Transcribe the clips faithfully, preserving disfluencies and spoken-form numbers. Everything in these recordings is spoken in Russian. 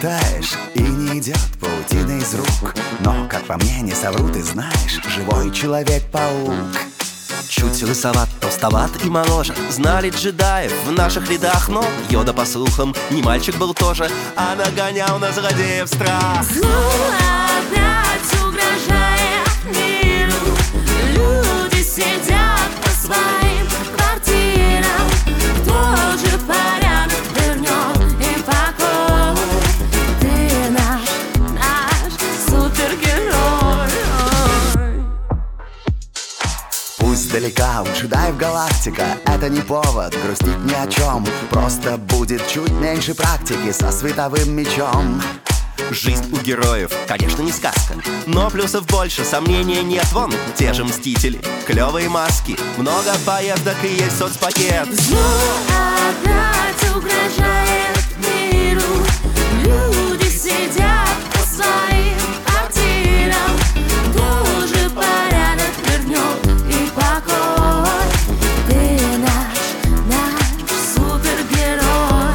летаешь, и не идет паутина из рук. Но, как по мне, не совру, ты знаешь, живой Человек-паук. Чуть лысоват, толстоват и моложе. Знали джедаев в наших рядах, но Йода, по слухам, не мальчик был тоже, а нагонял на злодеев страх. Зло опять угрожает миру. Люди сидят по своим квартирам. Кто же порядок вернет им покой? Ты наш, наш супергерой. Пусть далека у джедаев галактика, это не повод грустить ни о чем. Просто будет чуть меньше практики со световым мечом. Жизнь у героев, конечно, не сказка, но плюсов больше, сомнений нет. Вон, те же Мстители, клевые маски, много поездок и есть соцпакет. Зло опять угрожает миру. Люди сидят по своим квартирам. Кто же порядок вернет и покой? Ты наш, наш супергерой.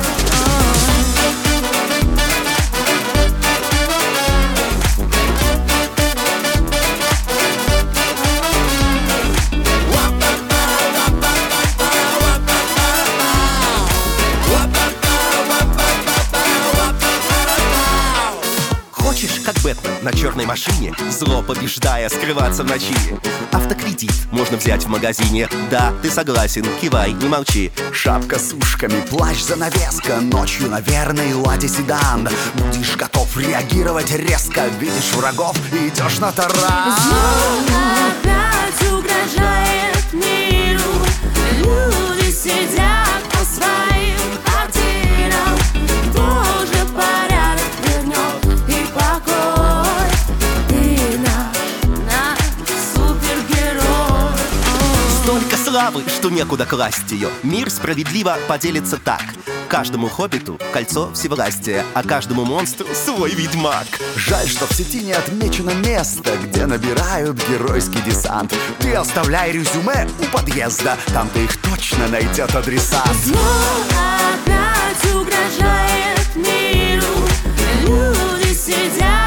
Хочешь, как Бэтмен на черной машине, зло побеждая, скрываться в ночи? Автокредит можно взять в магазине. Да, ты согласен, кивай, не молчи. Шапка с ушками, плащ, занавеска. Ночью, наверное, ладе седан. Будешь готов реагировать резко. Видишь врагов и идешь на таран. Зло опять угрожает миру. Люди сидят по своим квартирам. Кто же порядок вернет и покой? Ты наш, наш супергерой. Столько славы, что некуда класть ее. Мир справедливо поделится так: каждому хоббиту кольцо всевластия, а каждому монстру свой ведьмак. Жаль, что в сети не отмечено место, где набирают геройский десант. Ты оставляй резюме у подъезда, там-то их точно найдет адресат. Зло опять угрожает миру. Люди сидят